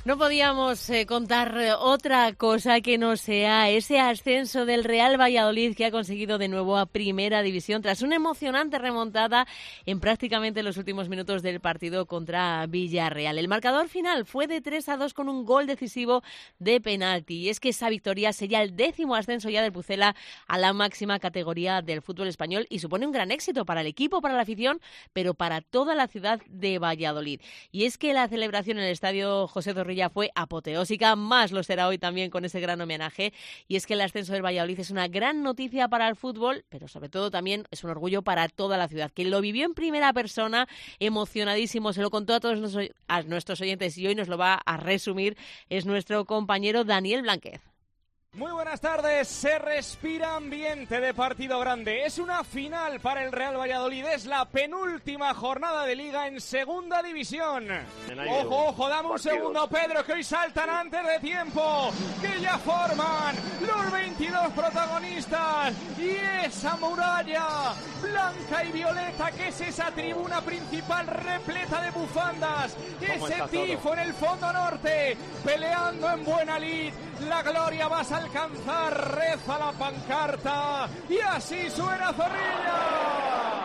No podíamos contar otra cosa que no sea ese ascenso del Real Valladolid, que ha conseguido de nuevo a Primera División tras una emocionante remontada en prácticamente los últimos minutos del partido contra Villarreal. El marcador final fue de 3-2 con un gol decisivo de penalti. Y es que esa victoria sería el 10º ascenso ya del Pucela a la máxima categoría del fútbol español y supone un gran éxito para el equipo, para la afición, pero para toda la ciudad de Valladolid. Y es que la celebración en el estadio José Zorrilla fue apoteósica, más lo será hoy también con ese gran homenaje, y es que el ascenso del Valladolid es una gran noticia para el fútbol, pero sobre todo también es un orgullo para toda la ciudad. Quien lo vivió en primera persona, emocionadísimo, se lo contó a todos nuestros oyentes y hoy nos lo va a resumir, es nuestro compañero Daniel Blanquez. Muy buenas tardes, se respira ambiente de partido grande, es una final para el Real Valladolid, es la penúltima jornada de Liga en Segunda División. Ojo, dame un segundo, Pedro, que hoy saltan antes de tiempo, que ya forman los 22 protagonistas y esa muralla blanca y violeta, que es esa tribuna principal repleta de bufandas, ese tifo en el fondo norte, peleando en buena lid, la gloria va a alcanzar, reza la pancarta y así suena Zorrilla.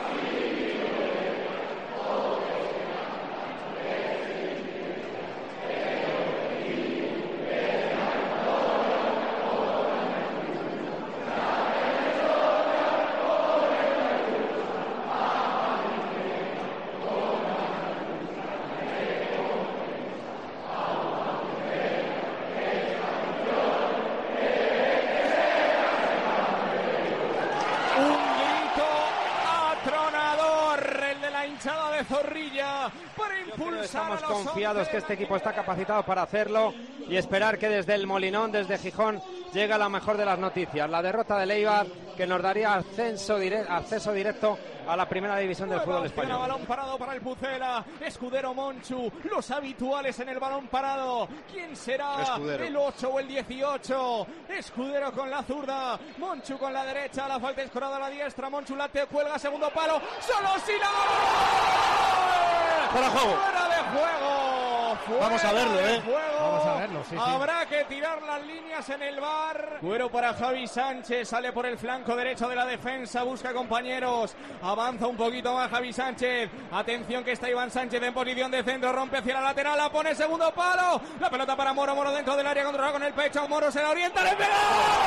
Zorrilla para impulsar. Estamos confiados que este equipo está capacitado para hacerlo y esperar que desde el Molinón, desde Gijón, llegue la mejor de las noticias, la derrota del Eibar, que nos daría acceso directo a la Primera División del fútbol español. Balón parado para el Pucela, Escudero, Monchu, los habituales en el balón parado. ¿Quién será? Escudero. El 8 o el 18. Escudero con la zurda, Monchu con la derecha, la falta escorada a la diestra, Monchu la cuelga, segundo palo, solo si la... Fuera de juego. Fuera de juego. Vamos a verlo, Vamos a verlo, sí. Habrá que tirar las líneas en el VAR. Cuero para Javi Sánchez, sale por el flanco derecho de la defensa, busca compañeros, avanza un poquito más Javi Sánchez. Atención que está Iván Sánchez en posición de centro, rompe hacia la lateral, la pone segundo palo. La pelota para Moro, Moro dentro del área, controla con el pecho, Moro se la orienta, le pega.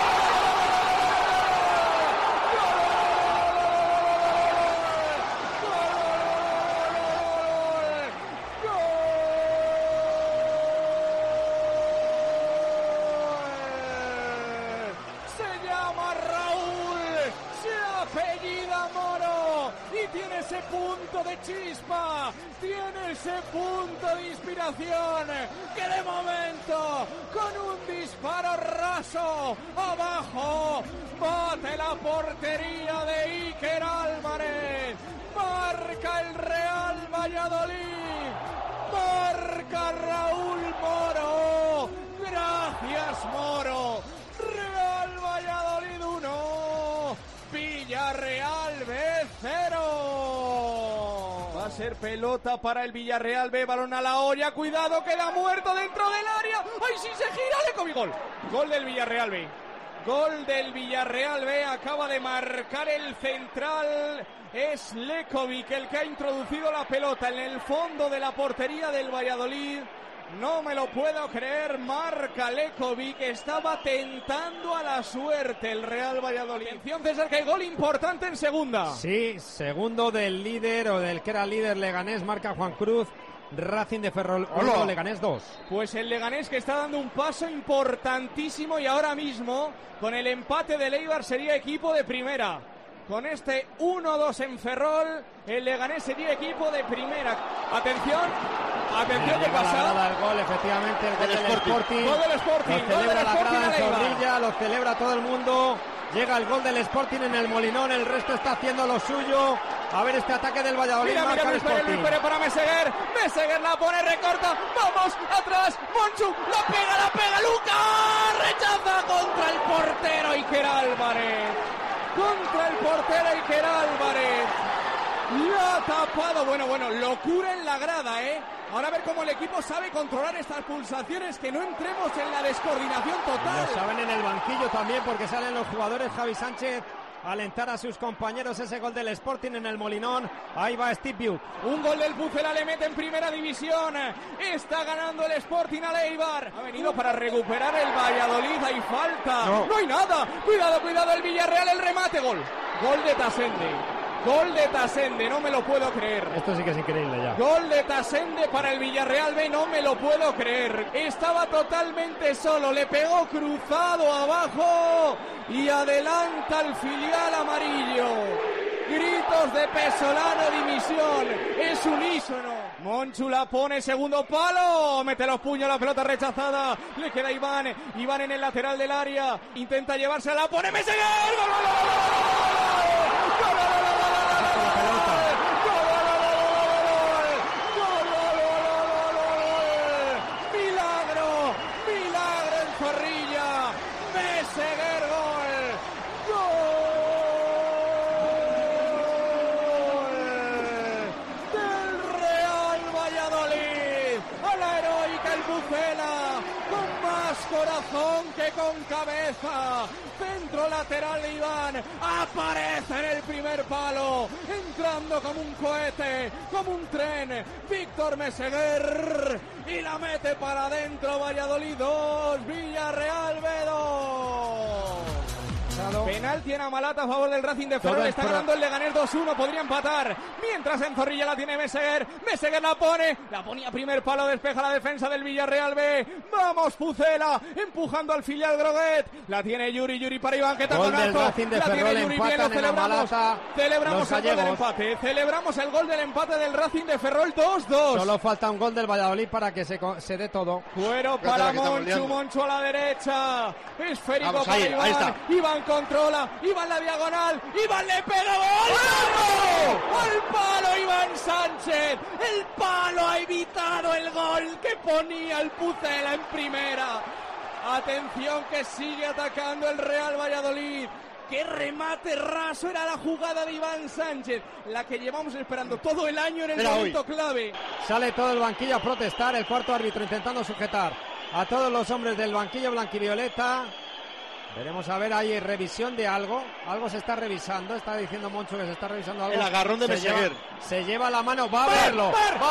Tiene ese punto de chispa, tiene ese punto de inspiración, que de momento, con un disparo raso, abajo, bate la portería de Iker Álvarez, marca el Real Valladolid, marca Raúl Moro, gracias Moro, Real Valladolid 1, Villarreal B 0. Va a ser pelota para el Villarreal B, balón a la olla, cuidado, queda muerto dentro del área. ¡Ay, sí se gira! ¡Le gol! Gol del Villarreal B. Gol del Villarreal B, acaba de marcar el central. Es Lekovic el que ha introducido la pelota en el fondo de la portería del Valladolid. No me lo puedo creer, marca Lekovic, estaba tentando a la suerte el Real Valladolid. Atención, César, que hay gol importante en segunda. Sí, segundo del líder o del que era líder Leganés, marca Juan Cruz. Racing de Ferrol 1, Leganés 2. Pues el Leganés que está dando un paso importantísimo y ahora mismo con el empate del Eibar sería equipo de primera. Con este 1-2 en Ferrol, el Leganés sería equipo de primera. Atención, ¿qué pasa? El gol, efectivamente, el gol del Sporting. Gol del Sporting. Lo celebra la grada de Zorrilla, lo celebra todo el mundo. Llega el gol del Sporting en el Molinón, el resto está haciendo lo suyo. A ver este ataque del Valladolid. Mira, Luis Pérez para Meseguer. Meseguer la pone, recorta. Vamos, atrás. Monchu, la pega, Lucas. Rechaza contra el portero Iker Álvarez. Contra el portero Iker Álvarez. La ha tapado. Bueno, locura en la grada, ¿eh? Ahora a ver cómo el equipo sabe controlar estas pulsaciones, que no entremos en la descoordinación total. Lo saben en el banquillo también, porque salen los jugadores. Javi Sánchez a alentar a sus compañeros. Ese gol del Sporting en el Molinón. Ahí va Steve Buck. Un gol del Pucela le mete en primera división. Está ganando el Sporting a Eibar. Ha venido para recuperar el Valladolid. Hay falta. No hay nada. Cuidado el Villarreal. El remate. Gol de Tasende. Gol de Tasende, no me lo puedo creer. Esto sí que es increíble ya. Gol de Tasende para el Villarreal B, no me lo puedo creer. Estaba totalmente solo, le pegó cruzado abajo y adelanta el filial amarillo. Gritos de Pesolano, dimisión, es unísono. Monchu la pone, segundo palo, mete los puños, la pelota rechazada, le queda Iván en el lateral del área, intenta llevársela, la pone Meseguer, milagro en Zorrilla, Meseguer, gol del Real Valladolid, a la heroica el Pucela, con más corazón que con cabeza. Centro lateral de Iván, aparece en el primer palo, entrando como un cohete, como un tren, Víctor Meseguer, y la mete para adentro. Valladolid 2, Villarreal B2. Penalti en Amalata a favor del Racing de Ferrol. Está ganando el Leganés 2-1, podría empatar. Mientras en Zorrilla la tiene Meseguer la ponía a primer palo, despeja la defensa del Villarreal B. Vamos Pucela, empujando al filial Groguet. La tiene Yuri para Iván, que taconazo. La tiene Yuri, bien, lo celebramos. Celebramos el gol del empate. Celebramos el gol del empate del Racing de Ferrol 2-2. Solo falta un gol del Valladolid para que se dé todo. Fuero para Monchu a la derecha. Esférico. Vamos, para Iván. Ahí está. Iván controla, Iván la diagonal, Iván le pega, ¡gol! ¡Al palo Iván Sánchez! El palo ha evitado el gol que ponía el Pucela en primera. Atención, que sigue atacando el Real Valladolid. ¡Qué remate raso! Era la jugada de Iván Sánchez, la que llevamos esperando todo el año en el momento clave. Sale todo el banquillo a protestar, el cuarto árbitro intentando sujetar a todos los hombres del banquillo blanquivioleta. Veremos a ver, hay revisión de algo se está revisando, está diciendo Moncho que se está revisando algo. El agarrón de Meseguer. Se lleva la mano, va a verlo,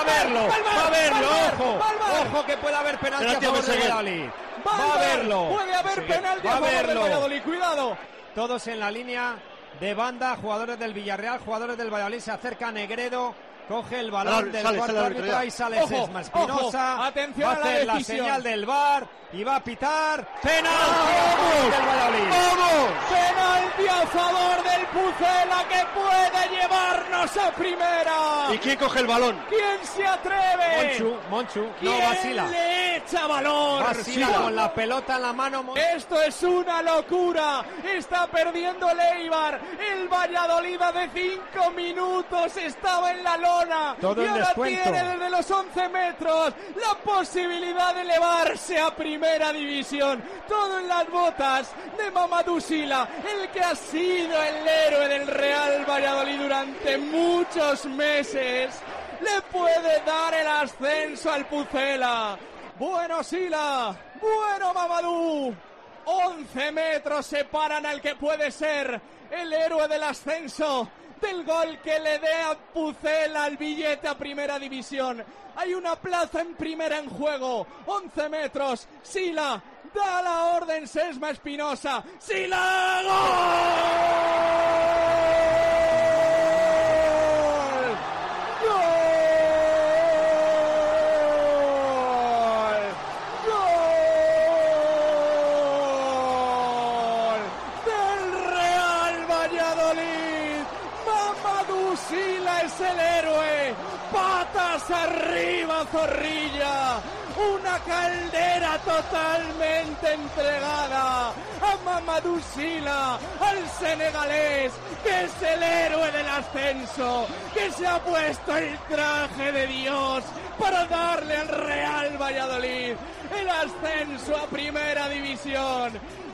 ojo que puede haber penalti a favor del Valladolid. Va a verlo. Puede haber penalti a favor del Valladolid, cuidado. Todos en la línea de banda, jugadores del Villarreal, jugadores del Valladolid, se acerca Negredo. Coge el balón del cuarto árbitro, ahí sale Sesma Espinosa, atención, va a hacer la señal del VAR y va a pitar penalti del Valladolid. ¡Vamos! Penalti a favor del Pucela, que puede llevarnos a primera. ¿Y quién coge el balón? ¿Quién se atreve? Monchu, ¿Quién no, Basila. le echa valor? Basila con la pelota en la mano. Esto es una locura. Está perdiendo el Eibar. El Valladolid de 5 minutos estaba en la lona. Todo y ahora descuento. tiene desde los 11 metros la posibilidad de elevarse a primera división. Todo en las botas de Mamadou Sila, el que ha sido el héroe del Real Valladolid durante muchos meses. Le puede dar el ascenso al Pucela. Bueno Sila, bueno Mamadou. 11 metros separan al que puede ser el héroe del ascenso, del gol que le dé a Pucela el billete a primera división. Hay una plaza en primera en juego. 11 metros. Sila da la orden. Sesma Espinosa. Sila, ¡gol! ¡Gol! Sila es el héroe, patas arriba Zorrilla, una caldera totalmente entregada a Mamadou Sila, al senegalés, que es el héroe del ascenso, que se ha puesto el traje de Dios para darle al Real Valladolid el ascenso a primera división.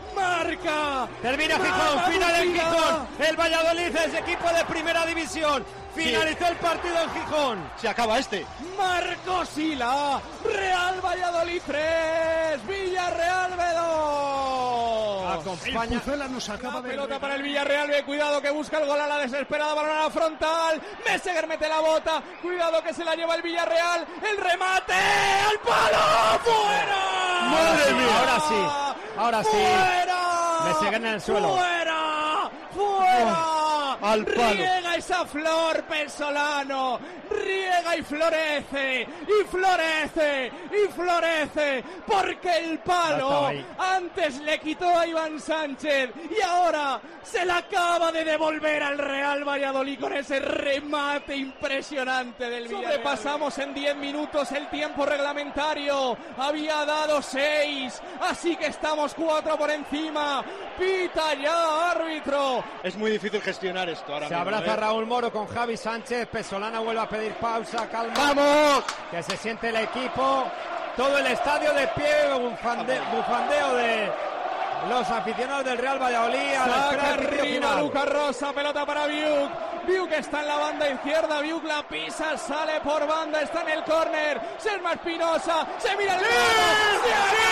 marca. Termina Gijón, final en Gijón. El Valladolid es equipo de primera división. Finalizó el partido en Gijón. Se acaba este. Marco Sila, Real Valladolid 3, Villarreal B2. Acompaña. El Pucela nos acaba de... Pelota para el Villarreal B, cuidado que busca el gol a la desesperada, balón a la frontal. Meseguer mete la bota, cuidado que se la lleva el Villarreal. El remate, al palo, fuera. ¡Madre mía! Ahora sí. ¡Fuera! Meseguer en el suelo. ¡Fuera! Al palo. Riega esa flor, Pesolano. Riega y florece. Y florece. Y florece. Porque el palo antes le quitó a Iván Sánchez. Y ahora se la acaba de devolver al Real Valladolid con ese remate impresionante del Villarreal. Sobrepasamos en 10 minutos el tiempo reglamentario. Había dado 6. Así que estamos 4 por encima. Pita ya, árbitro. Es muy difícil gestionar esto ahora Se mismo, abraza Raúl Moro con Javi Sánchez. Pesolana vuelve a pedir pausa, calma. ¡Vamos! Que se siente el equipo. Todo el estadio de pie, bufandeo de los aficionados del Real Valladolid. Saca arriba Lucas Rosa, pelota para Biuk. Biuk está en la banda izquierda, Biuk la pisa, sale por banda, está en el córner. Selma Espinosa, se mira el palo.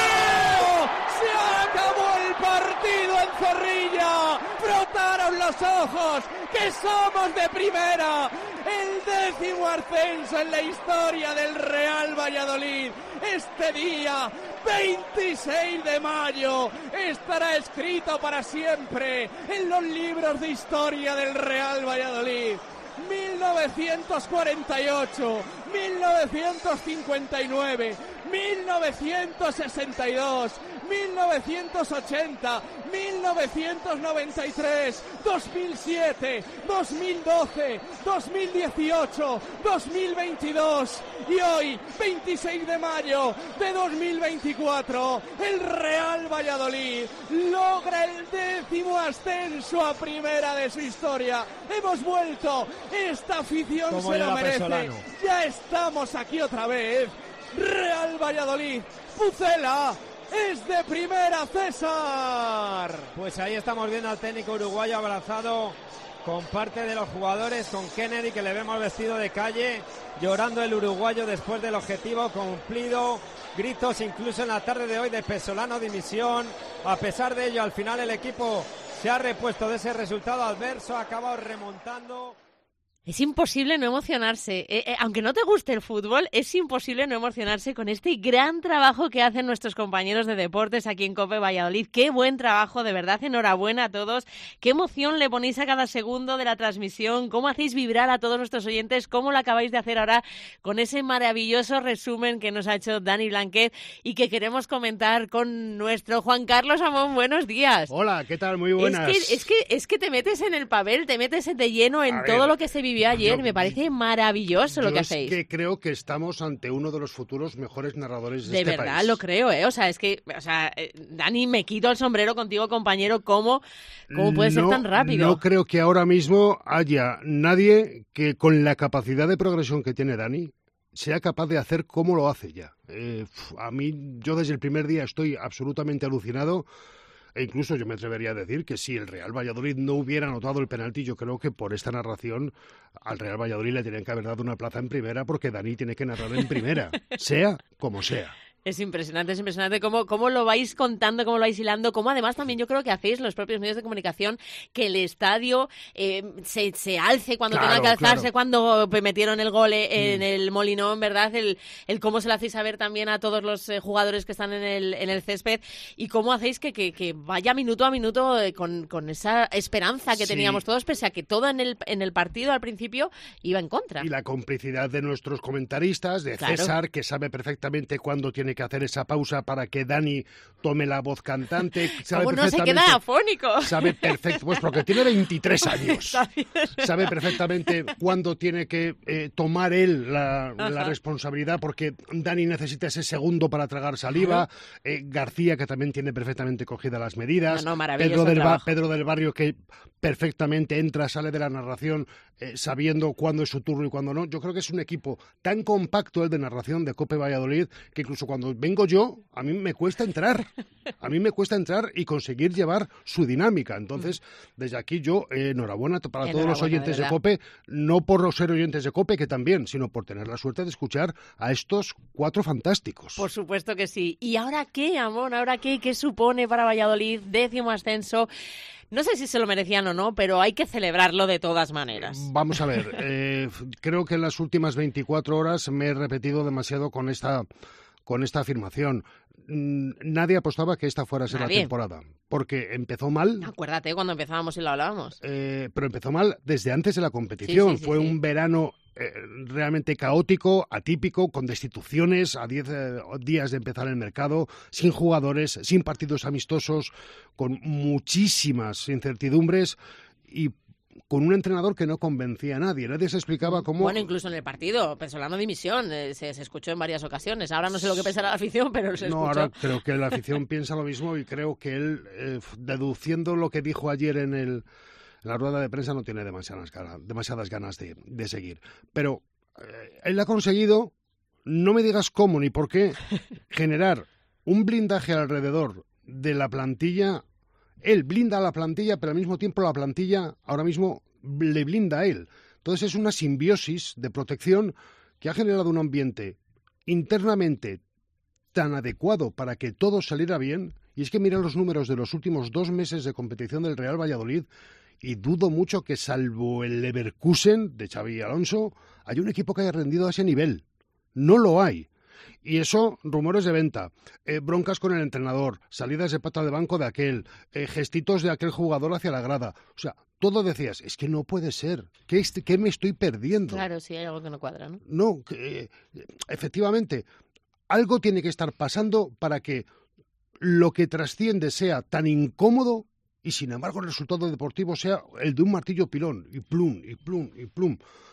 ¡Se acabó el partido en Zorrilla! Frotaron los ojos, que somos de primera. El 10º ascenso en la historia del Real Valladolid. Este día, 26 de mayo, estará escrito para siempre en los libros de historia del Real Valladolid. 1948, 1959, 1962, 1980, 1993, 2007, 2012, 2018, 2022 y hoy, 26 de mayo de 2024, el Real Valladolid logra el 10º ascenso a primera de su historia. Hemos vuelto, esta afición se lo merece. Pesolano. Ya estamos aquí otra vez. Real Valladolid, Pucela. Es de primera, César. Pues ahí estamos viendo al técnico uruguayo abrazado con parte de los jugadores, con Kennedy, que le vemos vestido de calle, llorando el uruguayo después del objetivo cumplido. Gritos incluso en la tarde de hoy de Pesolano, dimisión. A pesar de ello, al final el equipo se ha repuesto de ese resultado adverso, ha acabado remontando. Es imposible no emocionarse. Aunque no te guste el fútbol, es imposible no emocionarse con este gran trabajo que hacen nuestros compañeros de deportes aquí en COPE Valladolid. Qué buen trabajo, de verdad, enhorabuena a todos. Qué emoción le ponéis a cada segundo de la transmisión, cómo hacéis vibrar a todos nuestros oyentes, cómo lo acabáis de hacer ahora con ese maravilloso resumen que nos ha hecho Dani Blanquet y que queremos comentar con nuestro Juan Carlos Amón. Buenos días. Hola, ¿qué tal? Muy buenas. Es que te metes en el papel, te metes de lleno en todo lo que se vivió ayer. Me parece maravilloso lo que hacéis. Es que creo que estamos ante uno de los futuros mejores narradores de este país. De verdad, lo creo, ¿eh? Dani, me quito el sombrero contigo, compañero. ¿Cómo puede ser tan rápido? No creo que ahora mismo haya nadie que con la capacidad de progresión que tiene Dani sea capaz de hacer como lo hace ya. A mí, yo desde el primer día estoy absolutamente alucinado. E incluso yo me atrevería a decir que si el Real Valladolid no hubiera anotado el penalti, yo creo que por esta narración al Real Valladolid le tenían que haber dado una plaza en primera, porque Dani tiene que narrar en primera, sea como sea. Es impresionante cómo lo vais contando, cómo lo vais hilando, cómo además también yo creo que hacéis los propios medios de comunicación que el estadio se alce cuando tenga que alzarse, cuando metieron el gol en el Molinón, ¿verdad? El cómo se lo hacéis saber también a todos los jugadores que están en el césped y cómo hacéis que vaya minuto a minuto con esa esperanza que teníamos todos, pese a que todo en el partido al principio iba en contra. Y la complicidad de nuestros comentaristas, de César, que sabe perfectamente cuándo tiene que hacer esa pausa para que Dani tome la voz cantante. ¿Cómo no se queda afónico? Sabe perfecto, pues porque tiene 23 años. Sabe perfectamente cuándo tiene que tomar él la responsabilidad, porque Dani necesita ese segundo para tragar saliva. García, que también tiene perfectamente cogidas las medidas. Pedro del Barrio, que perfectamente entra, sale de la narración sabiendo cuándo es su turno y cuándo no. Yo creo que es un equipo tan compacto el de narración de COPE Valladolid que incluso cuando cuando vengo yo, a mí me cuesta entrar. A mí me cuesta entrar y conseguir llevar su dinámica. Entonces, desde aquí yo, enhorabuena para todos los oyentes de COPE, no por ser oyentes de COPE, que también, sino por tener la suerte de escuchar a estos 4 fantásticos. Por supuesto que sí. ¿Y ahora qué, Amón? ¿Ahora qué? ¿Qué supone para Valladolid? 10º ascenso. No sé si se lo merecían o no, pero hay que celebrarlo de todas maneras. Vamos a ver, creo que en las últimas 24 horas me he repetido demasiado con esta afirmación. Nadie apostaba que esta fuera a ser la temporada, porque empezó mal. Acuérdate cuando empezábamos y lo hablábamos. Pero empezó mal desde antes de la competición. Sí, Fue un verano realmente caótico, atípico, con destituciones a 10 días de empezar el mercado, sin jugadores, sin partidos amistosos, con muchísimas incertidumbres y con un entrenador que no convencía a nadie. Nadie se explicaba cómo... Bueno, incluso en el partido, Pesolano dimisión, se escuchó en varias ocasiones. Ahora no sé lo que pensará la afición, pero se escuchó. No, ahora creo que la afición piensa lo mismo y creo que él, deduciendo lo que dijo ayer en la rueda de prensa, no tiene demasiadas ganas de seguir. Pero él ha conseguido, no me digas cómo ni por qué, generar un blindaje alrededor de la plantilla. Él blinda a la plantilla, pero al mismo tiempo la plantilla ahora mismo le blinda a él. Entonces es una simbiosis de protección que ha generado un ambiente internamente tan adecuado para que todo saliera bien. Y es que mira los números de los últimos 2 meses de competición del Real Valladolid y dudo mucho que, salvo el Leverkusen de Xabi Alonso, haya un equipo que haya rendido a ese nivel. No lo hay. Y eso, rumores de venta, broncas con el entrenador, salidas de pata de banco de aquel, gestitos de aquel jugador hacia la grada. O sea, todo decías, es que no puede ser. ¿Qué me estoy perdiendo? Claro, sí, hay algo que no cuadra, ¿no? No, efectivamente, algo tiene que estar pasando para que lo que trasciende sea tan incómodo y, sin embargo, el resultado deportivo sea el de un martillo pilón, y plum, y plum, y plum.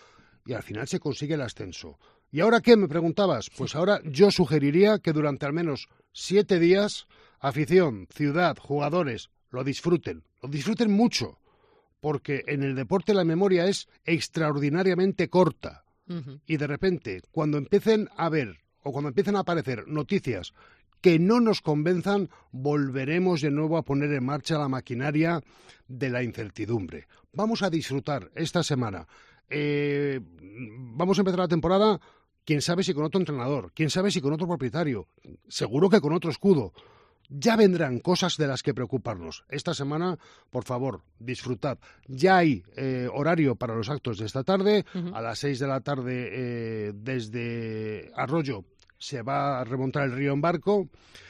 Y al final se consigue el ascenso. ¿Y ahora qué? Me preguntabas. Pues ahora yo sugeriría que durante al menos 7 días, afición, ciudad, jugadores, lo disfruten mucho, porque en el deporte la memoria es extraordinariamente corta. Uh-huh. Y de repente, cuando empiecen a ver o cuando empiecen a aparecer noticias que no nos convenzan, volveremos de nuevo a poner en marcha la maquinaria de la incertidumbre. Vamos a disfrutar esta semana. Vamos a empezar la temporada, quién sabe si con otro entrenador, quién sabe si con otro propietario, seguro que con otro escudo. Ya vendrán cosas de las que preocuparnos. Esta semana, por favor, disfrutad. Ya hay horario para los actos de esta tarde. Uh-huh. A las 6 de la tarde desde Arroyo se va a remontar el río en barco.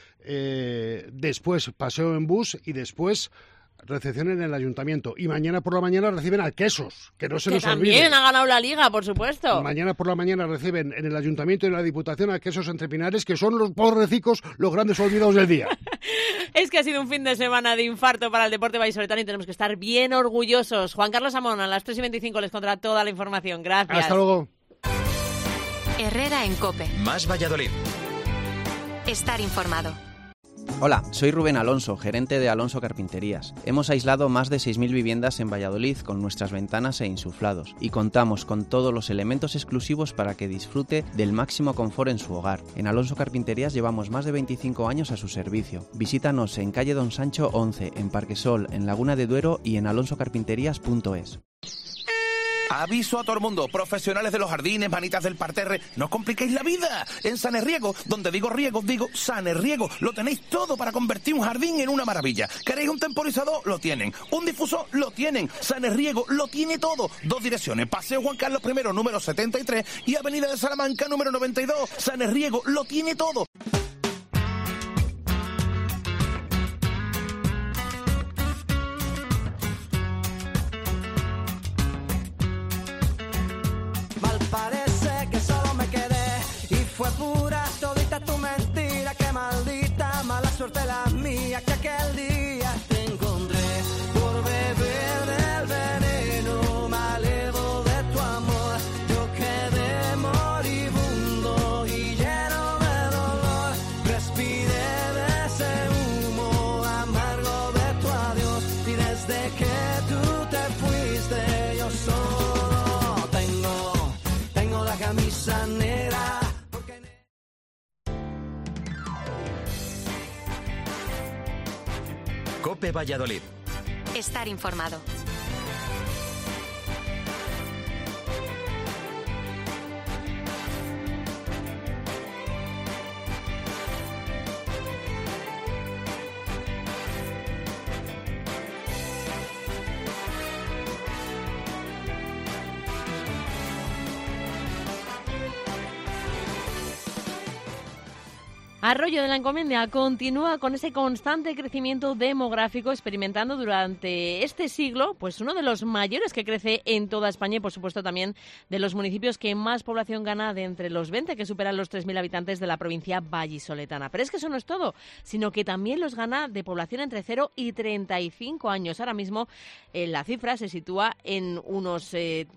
Después paseo en bus y después recepción en el ayuntamiento. Y mañana por la mañana reciben al Quesos, que no se nos olvide. Que también ha ganado la Liga, por supuesto. Mañana por la mañana reciben en el ayuntamiento y en la Diputación al Quesos Entre Pinares, que son los pobrecicos, los grandes olvidados del día. Es que ha sido un fin de semana de infarto para el deporte vallisoletano y tenemos que estar bien orgullosos. Juan Carlos Amón, a las 3:25 les contará toda la información. Gracias. Hasta luego. Herrera en COPE. Más Valladolid. Estar informado. Hola, soy Rubén Alonso, gerente de Alonso Carpinterías. Hemos aislado más de 6.000 viviendas en Valladolid con nuestras ventanas e insuflados y contamos con todos los elementos exclusivos para que disfrute del máximo confort en su hogar. En Alonso Carpinterías llevamos más de 25 años a su servicio. Visítanos en calle Don Sancho 11, en Parquesol, en Laguna de Duero y en alonsocarpinterías.es. Aviso a todo el mundo, profesionales de los jardines, manitas del parterre, no os compliquéis la vida. En Sanerriego, donde digo riego, digo Sanerriego, lo tenéis todo para convertir un jardín en una maravilla. ¿Queréis un temporizador? Lo tienen. ¿Un difusor? Lo tienen. Sanerriego lo tiene todo. 2 direcciones, Paseo Juan Carlos I, número 73 y Avenida de Salamanca, número 92. Sanerriego lo tiene todo. Parece que solo me quedé y fue pura todita tu mentira. Qué maldita mala suerte la mía que aquel día te encontré por beber del veneno malevo de tu amor. Yo quedé moribundo y lleno de dolor. Respiré de ese humo amargo de tu adiós y desde que tú te fuiste yo solo tengo la camisa negra. COPE Valladolid. Estar informado. Arroyo de la Encomienda continúa con ese constante crecimiento demográfico, experimentando durante este siglo pues uno de los mayores que crece en toda España y, por supuesto, también de los municipios que más población gana de entre los 20 que superan los 3.000 habitantes de la provincia vallisoletana. Pero es que eso no es todo, sino que también los gana de población entre 0 y 35 años. Ahora mismo la cifra se sitúa en unos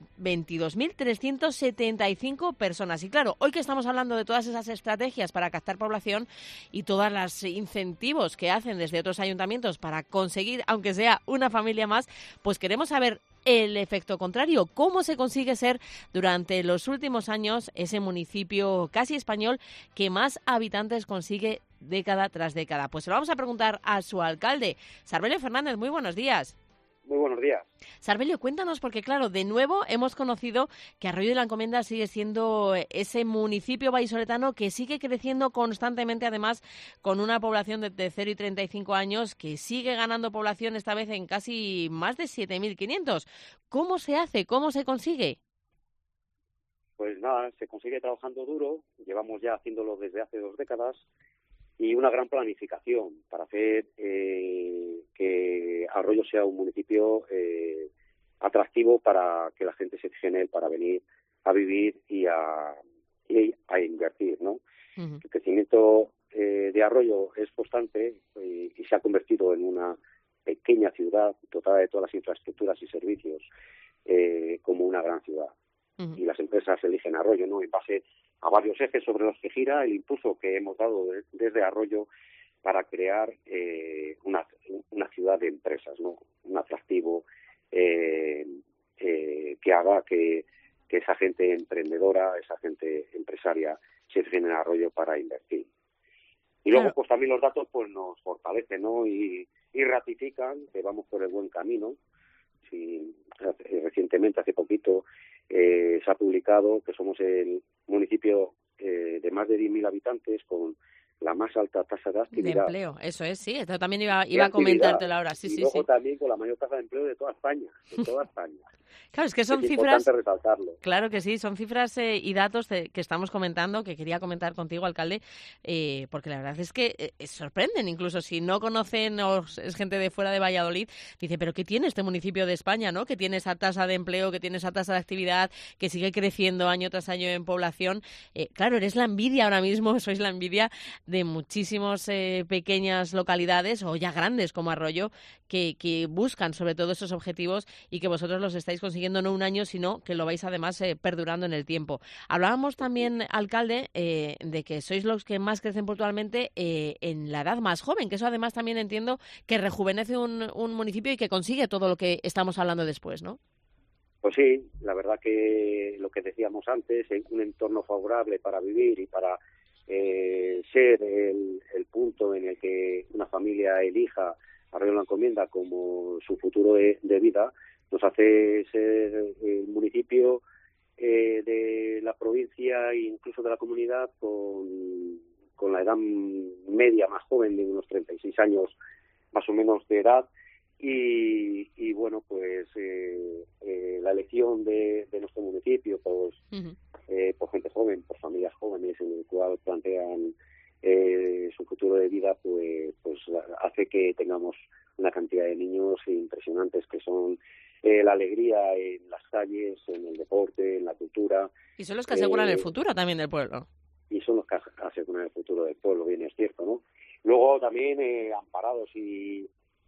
22.375 personas. Y claro, hoy que estamos hablando de todas esas estrategias para captar población y todos los incentivos que hacen desde otros ayuntamientos para conseguir, aunque sea una familia más, pues queremos saber el efecto contrario. ¿Cómo se consigue ser durante los últimos años ese municipio casi español que más habitantes consigue década tras década? Pues se lo vamos a preguntar a su alcalde, Sarbelio Fernández. Muy buenos días. Muy buenos días. Sarbelio, cuéntanos, porque claro, de nuevo hemos conocido que Arroyo de la Encomienda sigue siendo ese municipio vallisoletano que sigue creciendo constantemente, además con una población de 0 y 35 años que sigue ganando población, esta vez en casi más de 7.500. ¿Cómo se hace? ¿Cómo se consigue? Pues nada, se consigue trabajando duro, llevamos ya haciéndolo desde hace 2 décadas, y una gran planificación para hacer que Arroyo sea un municipio atractivo para que la gente se fije en él para venir a vivir y a invertir, ¿no? Uh-huh. El crecimiento de Arroyo es constante y se ha convertido en una pequeña ciudad dotada de todas las infraestructuras y servicios como una gran ciudad. Uh-huh. Y las empresas eligen Arroyo, ¿no?, en base a varios ejes sobre los que gira el impulso que hemos dado desde Arroyo para crear una ciudad de empresas, ¿no?, un atractivo que haga que esa gente emprendedora, esa gente empresaria se fije en Arroyo para invertir. Y luego, pues también los datos pues nos fortalecen, ¿no?, y ratifican que vamos por el buen camino. Sí, recientemente, hace poquito, se ha publicado que somos el municipio de más de 10.000 habitantes con la más alta tasa de actividad. De empleo, eso es, sí. Esto también iba a comentártelo ahora. Sí, y sí, luego sí. también con la mayor tasa de empleo de toda España, Claro, es que son es cifras... importante resaltarlo. Claro que sí, son cifras y datos que estamos comentando, que quería comentar contigo, alcalde, porque la verdad es que sorprenden, incluso si no conocen o es gente de fuera de Valladolid, dice, pero ¿qué tiene este municipio de España, no? Que tiene esa tasa de empleo, que tiene esa tasa de actividad, que sigue creciendo año tras año en población. Claro, eres la envidia ahora mismo, sois la envidia de muchísimas pequeñas localidades, o ya grandes como Arroyo, que buscan sobre todo esos objetivos y que vosotros los estáis consiguiendo no un año, sino que lo vais además perdurando en el tiempo. Hablábamos también, alcalde, de que sois los que más crecen puntualmente en la edad más joven, que eso además también entiendo que rejuvenece un municipio y que consigue todo lo que estamos hablando después, ¿no? Pues sí, la verdad que lo que decíamos antes, un entorno favorable para vivir y para ser el punto en el que una familia elija Arroyo de la Encomienda como su futuro de vida, nos hace ser el municipio de la provincia e incluso de la comunidad con la edad media más joven, de unos 36 años más o menos de edad. Y bueno, pues la elección de nuestro municipio pues, por gente joven, por familias jóvenes, en el cual plantean su futuro de vida, pues hace que tengamos una cantidad de niños impresionantes que son la alegría en las calles, en el deporte, en la cultura. Y son los que aseguran el futuro también del pueblo. Y son los que aseguran el futuro del pueblo, bien es cierto, ¿no? Luego también amparados y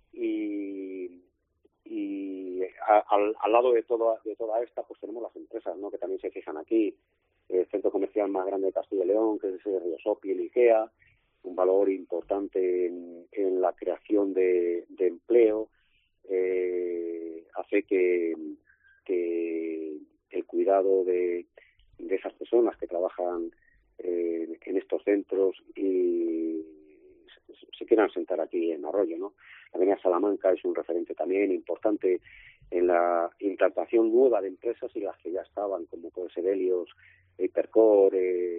al lado de toda esta, pues tenemos las empresas, ¿no?, que también se fijan aquí. El centro comercial más grande de Castilla y León, que es el Riosopi y el IKEA, un valor importante en la creación de empleo, hace que el cuidado de esas personas que trabajan en estos centros y se quieran sentar aquí en Arroyo, ¿no? La Avenida Salamanca es un referente también importante en la implantación nueva de empresas y las que ya estaban, como puede ser Helios, Hipercor,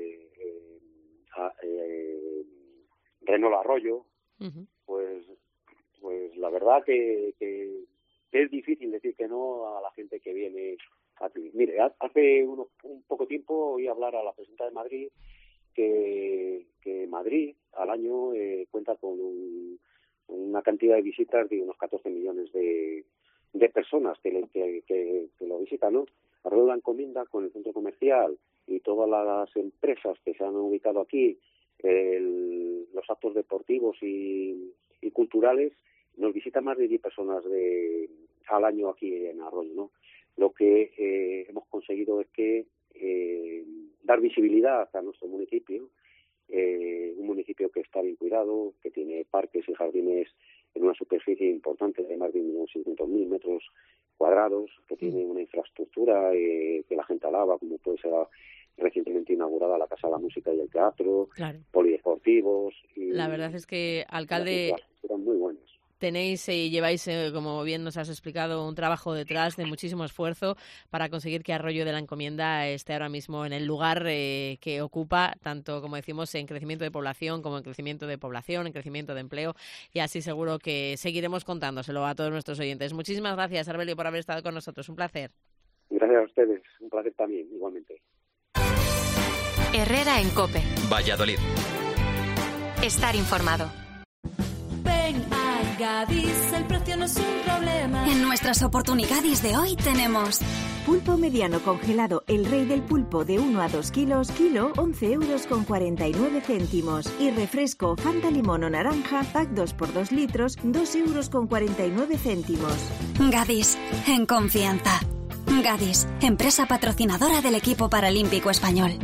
Renault Arroyo. Pues la verdad que es difícil decir que no a la gente que viene aquí. Mire, hace un poco tiempo oí hablar a la presidenta de Madrid que Madrid al año cuenta con una cantidad de visitas de unos 14 millones de personas que lo visitan, ¿no? Arroyo la Encomienda, con el centro comercial y todas las empresas que se han ubicado aquí, los actos deportivos y culturales, nos visitan más de 10 personas al año aquí en Arroyo, ¿no? Lo que hemos conseguido es que dar visibilidad a nuestro municipio, un municipio que está bien cuidado, que tiene parques y jardines en una superficie importante de más de 1.600.000 metros cuadrados, que tiene una infraestructura que la gente alaba, como puede ser recientemente inaugurada la Casa de la Música y el Teatro, claro, polideportivos. La verdad es que, alcalde, eran muy buenos. Tenéis y lleváis, como bien nos has explicado, un trabajo detrás de muchísimo esfuerzo para conseguir que Arroyo de la Encomienda esté ahora mismo en el lugar que ocupa, tanto, como decimos, en crecimiento de población como en crecimiento de población, en crecimiento de empleo, y así seguro que seguiremos contándoselo a todos nuestros oyentes. Muchísimas gracias, Arbelio, por haber estado con nosotros. Un placer. Gracias a ustedes. Un placer también, igualmente. Herrera en COPE. Valladolid. Estar informado. Ven a Gadis, el precio no es un problema. En nuestras oportunidades de hoy tenemos pulpo mediano congelado, el rey del pulpo de 1 a 2 kilos, kilo, 11,49 €. Y refresco Fanta limón o naranja, pack 2x2 litros, 2,49 €. Gadis, en confianza. Gadis, empresa patrocinadora del equipo paralímpico español.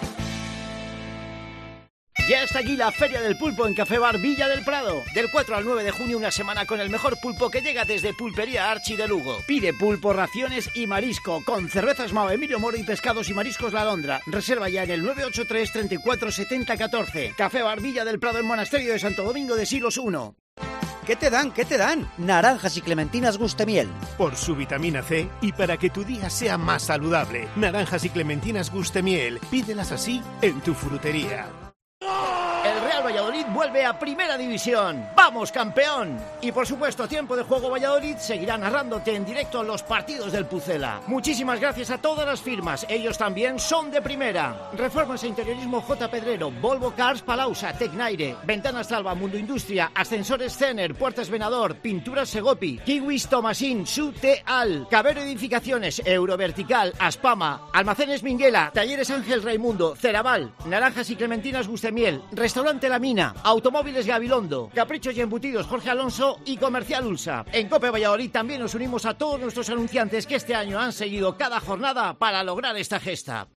Ya está aquí la Feria del Pulpo en Café Bar Villa del Prado. Del 4 al 9 de junio, una semana con el mejor pulpo que llega desde Pulpería Archi de Lugo. Pide pulpo, raciones y marisco, con cervezas Mao Emilio Moro y pescados y mariscos La Alondra. Reserva ya en el 983 34 70 14. Café Bar Villa del Prado en Monasterio de Santo Domingo de Silos 1. ¿Qué te dan? ¿Qué te dan? Naranjas y clementinas Gustemiel. Por su vitamina C y para que tu día sea más saludable. Naranjas y clementinas Gustemiel. Pídelas así en tu frutería. El Real Valladolid vuelve a Primera División. ¡Vamos, campeón! Y por supuesto, Tiempo de Juego Valladolid seguirá narrándote en directo los partidos del Pucela. Muchísimas gracias a todas las firmas. Ellos también son de primera. Reformas e interiorismo J. Pedrero, Volvo Cars Palausa, Tecnaire, Ventanas Salva, Mundo Industria, Ascensores Cener, Puertas Venador, Pinturas Segopi, Kiwis Tomasín, Suteal, Cabero Edificaciones, Eurovertical, Aspama, Almacenes Minguela, Talleres Ángel Raimundo, Ceraval, Naranjas y Clementinas Gustemiel, Restaurante La Mina, Automóviles Gabilondo, Caprichos y Embutidos Jorge Alonso y Comercial Ulsa. En COPE Valladolid también nos unimos a todos nuestros anunciantes que este año han seguido cada jornada para lograr esta gesta.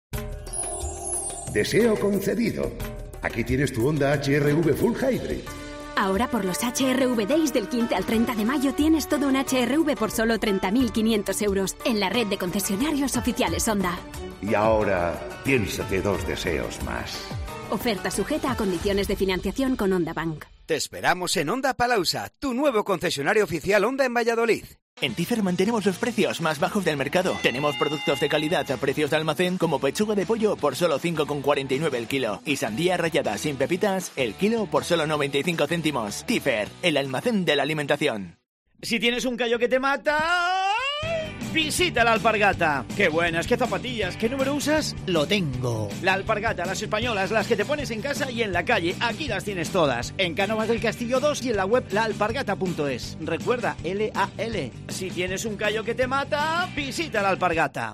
Deseo concedido. Aquí tienes tu Honda HR-V Full Hybrid. Ahora por los HR-V Days del 15 al 30 de mayo tienes todo un HR-V por solo 30.500 € en la red de concesionarios oficiales Honda. Y ahora, piénsate 2 deseos más. Oferta sujeta a condiciones de financiación con Honda Bank. Te esperamos en Honda Palausa, tu nuevo concesionario oficial Honda en Valladolid. En Tifer mantenemos los precios más bajos del mercado. Tenemos productos de calidad a precios de almacén como pechuga de pollo por solo 5,49 el kilo. Y sandía rallada sin pepitas, el kilo por solo 95 céntimos. Tifer, el almacén de la alimentación. Si tienes un callo que te mata, visita la Alpargata. ¡Qué buenas, qué zapatillas! ¿Qué número usas? Lo tengo. La Alpargata, las españolas, las que te pones en casa y en la calle. Aquí las tienes todas. En Cánovas del Castillo 2 y en la web laalpargata.es. Recuerda, LAL. Si tienes un callo que te mata, visita la Alpargata.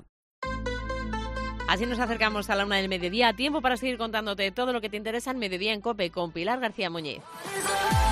Así nos acercamos a la 1 del mediodía. Tiempo para seguir contándote todo lo que te interesa en Mediodía en COPE con Pilar García Muñiz.